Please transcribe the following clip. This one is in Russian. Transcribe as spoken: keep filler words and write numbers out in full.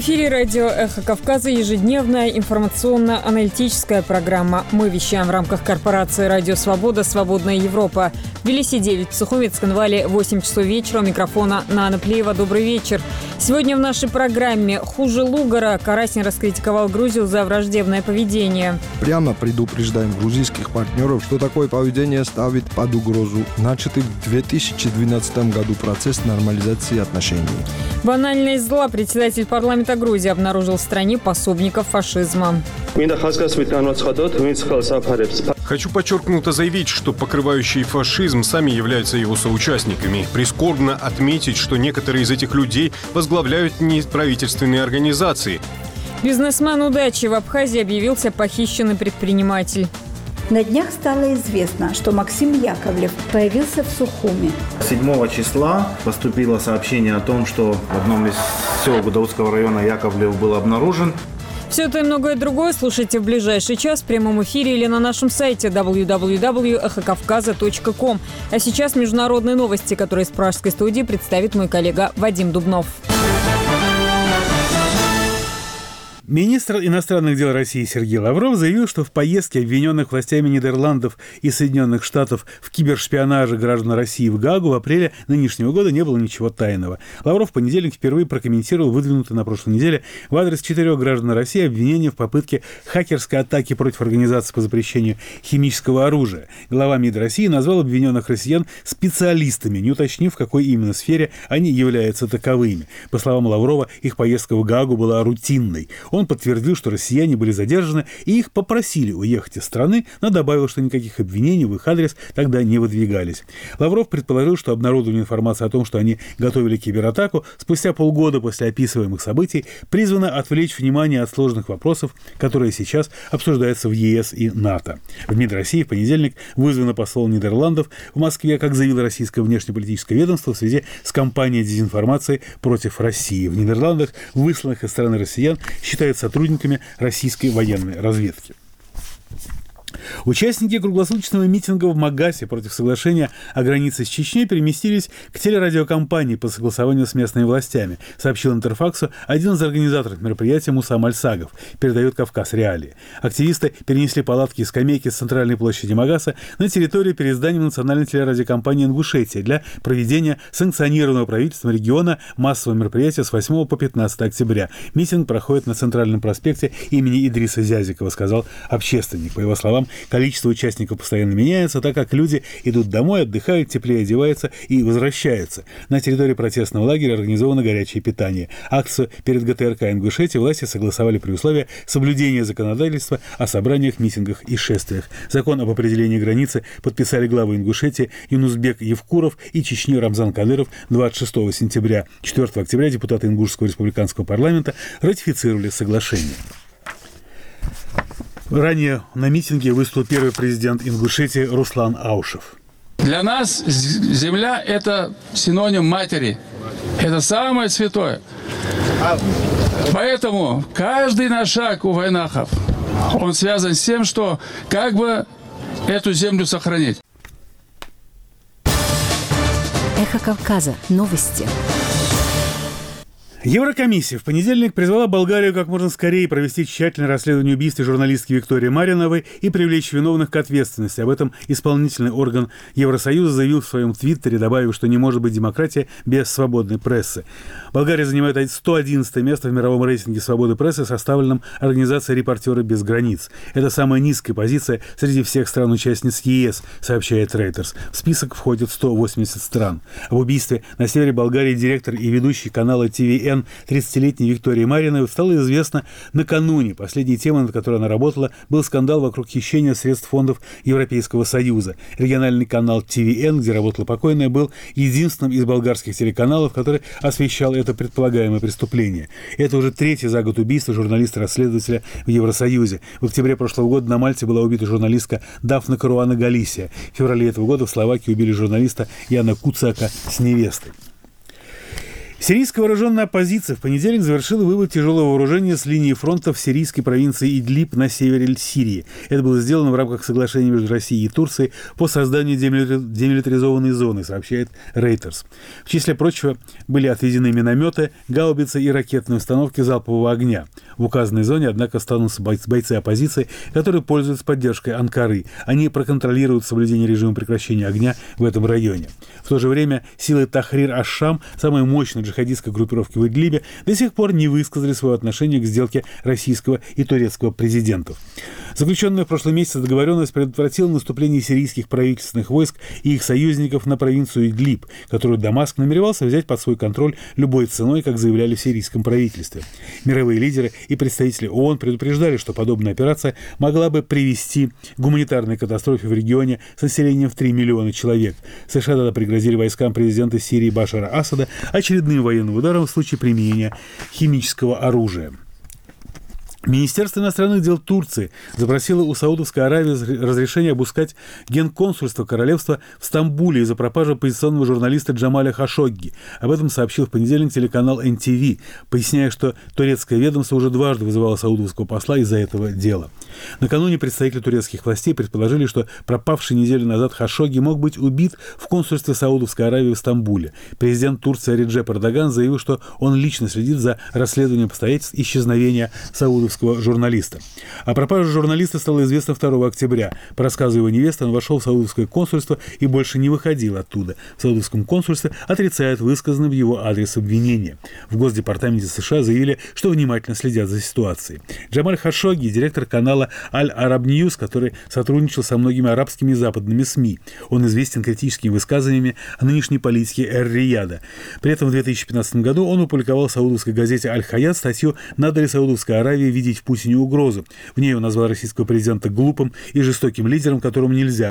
эфире радио «Эхо Кавказа» ежедневная информационно-аналитическая программа. Мы вещаем в рамках корпорации «Радио Свобода. Свободная Европа». В Тбилиси девять, в Сухуми, Цхинвале восемь часов вечера. У микрофона Нана Плеева. Добрый вечер. Сегодня в нашей программе хуже Лугара. Карасин раскритиковал Грузию за враждебное поведение. Прямо предупреждаем грузинских партнеров, что такое поведение ставит под угрозу начатый в две тысячи двенадцатом году процесс нормализации отношений. Банальность зла. Председатель парламента Грузии обнаружил в стране пособников фашизма. Хочу подчеркнуто заявить, что покрывающие фашизм сами являются его соучастниками. Прискорбно отметить, что некоторые из этих людей возглавляют неправительственные организации. Бизнесмен удачи. В Абхазии объявился похищенный предприниматель. На днях стало известно, что Максим Яковлев появился в Сухуми. седьмого числа поступило сообщение о том, что в одном из сел Гудаутского района Яковлев был обнаружен. Все это и многое другое слушайте в ближайший час в прямом эфире или на нашем сайте дабл ю дабл ю дабл ю точка эхо кавказа точка ком. А сейчас международные новости, которые из пражской студии представит мой коллега Вадим Дубнов. Министр иностранных дел России Сергей Лавров заявил, что в поездке обвиненных властями Нидерландов и Соединенных Штатов в кибершпионаже граждан России в Гаагу в апреле нынешнего года не было ничего тайного. Лавров в понедельник впервые прокомментировал выдвинутые на прошлой неделе в адрес четырех граждан России обвинения в попытке хакерской атаки против организации по запрещению химического оружия. Глава МИД России назвал обвиненных россиян специалистами, не уточнив, в какой именно сфере они являются таковыми. По словам Лаврова, их поездка в Гаагу была рутинной. Он подтвердил, что россияне были задержаны и их попросили уехать из страны, но добавил, что никаких обвинений в их адрес тогда не выдвигались. Лавров предположил, что обнародование информации о том, что они готовили кибератаку, спустя полгода после описываемых событий, призвано отвлечь внимание от сложных вопросов, которые сейчас обсуждаются в ЕС и НАТО. В МИД России в понедельник вызвано посол Нидерландов в Москве, как заявило российское внешнеполитическое ведомство, в связи с кампанией дезинформации против России. В Нидерландах высланных из страны россиян считают сотрудниками российской военной разведки. Участники круглосуточного митинга в Магасе против соглашения о границе с Чечней переместились к телерадиокомпании по согласованию с местными властями, сообщил Интерфаксу один из организаторов мероприятия Мусам Альсагов, передает «Кавказ Реалии». Активисты перенесли палатки и скамейки с центральной площади Магаса на территорию перед зданием национальной телерадиокомпании «Ингушетия» для проведения санкционированного правительством региона массового мероприятия с восьмого по пятнадцатое октября. Митинг проходит на центральном проспекте имени Идриса Зязикова, сказал общественник. По его словам, количество участников постоянно меняется, так как люди идут домой, отдыхают, теплее одеваются и возвращаются. На территории протестного лагеря организовано горячее питание. Акцию перед ГТРК Ингушетии власти согласовали при условии соблюдения законодательства о собраниях, митингах и шествиях. Закон об определении границы подписали главы Ингушетии Юнусбек Евкуров и Чечни Рамзан Кадыров двадцать шестого сентября. четвёртого октября депутаты Ингушского республиканского парламента ратифицировали соглашение. Ранее на митинге выступил первый президент Ингушетии Руслан Аушев. Для нас земля – это синоним матери. Это самое святое. Поэтому каждый наш шаг у войнахов, он связан с тем, что как бы эту землю сохранить. Эхо Кавказа. Новости. Еврокомиссия в понедельник призвала Болгарию как можно скорее провести тщательное расследование убийства журналистки Виктории Мариновой и привлечь виновных к ответственности. Об этом исполнительный орган Евросоюза заявил в своем твиттере, добавив, что не может быть демократии без свободной прессы. Болгария занимает сто одиннадцатое место в мировом рейтинге свободы прессы, составленном организацией «Репортеры без границ». Это самая низкая позиция среди всех стран-участниц ЕС, сообщает Reuters. В список входят сто восемьдесят стран. Об убийстве на севере Болгарии директор и ведущий канала Ти Ви Эн тридцатилетней Виктории Мариновой стало известно накануне. Последней темой, над которой она работала, был скандал вокруг хищения средств фондов Европейского Союза. Региональный канал Ти Ви Эн, где работала покойная, был единственным из болгарских телеканалов, который освещал это предполагаемое преступление. Это уже третье за год убийство журналиста-расследователя в Евросоюзе. В октябре прошлого года на Мальте была убита журналистка Дафна Каруана Галисия. В феврале этого года в Словакии убили журналиста Яна Куцака с невестой. Сирийская вооруженная оппозиция в понедельник завершила вывод тяжелого вооружения с линии фронта в сирийской провинции Идлиб на севере Сирии. Это было сделано в рамках соглашения между Россией и Турцией по созданию демилитаризованной зоны, сообщает Reuters. В числе прочего были отведены минометы, гаубицы и ракетные установки залпового огня. В указанной зоне, однако, останутся бойцы оппозиции, которые пользуются поддержкой Анкары. Они проконтролируют соблюдение режима прекращения огня в этом районе. В то же время силы Тахрир аш-Шам, самой мощной джихадистской группировки в Идлибе, до сих пор не высказали свое отношение к сделке российского и турецкого президентов. Заключенная в прошлом месяце договоренность предотвратила наступление сирийских правительственных войск и их союзников на провинцию Идлиб, которую Дамаск намеревался взять под свой контроль любой ценой, как заявляли в сирийском правительстве. Мировые лидеры и представители ООН предупреждали, что подобная операция могла бы привести к гуманитарной катастрофе в регионе с населением в три миллиона человек. США тогда пригрозили войскам президента Сирии Башара Асада очередным военным ударом в случае применения химического оружия. Министерство иностранных дел Турции запросило у Саудовской Аравии разрешение обыскать генконсульство королевства в Стамбуле из-за пропажи оппозиционного журналиста Джамаля Хашогги. Об этом сообщил в понедельник телеканал эн ти ви, поясняя, что турецкое ведомство уже дважды вызывало саудовского посла из-за этого дела. Накануне представители турецких властей предположили, что пропавший неделю назад Хашогги мог быть убит в консульстве Саудовской Аравии в Стамбуле. Президент Турции Реджеп Эрдоган заявил, что он лично следит за расследованием обстоятельств исчезновения саудовского журналиста. О пропаже журналиста стало известно второго октября. По рассказу его невесты, он вошел в саудовское консульство и больше не выходил оттуда. В саудовском консульстве отрицают высказанные в его адрес обвинения. В Госдепартаменте США заявили, что внимательно следят за ситуацией. Джамаль Хашогги – директор канала Аль-Араб Ньюс, который сотрудничал со многими арабскими и западными СМИ. Он известен критическими высказываниями о нынешней политике Эр-Рияда. При этом в две тысячи пятнадцатом году он опубликовал в саудовской газете Аль-Хаят статью «Надо ли Саудовской Аравии видеть в Путине угрозу». В ней он назвал российского президента глупым и жестоким лидером, которому нельзя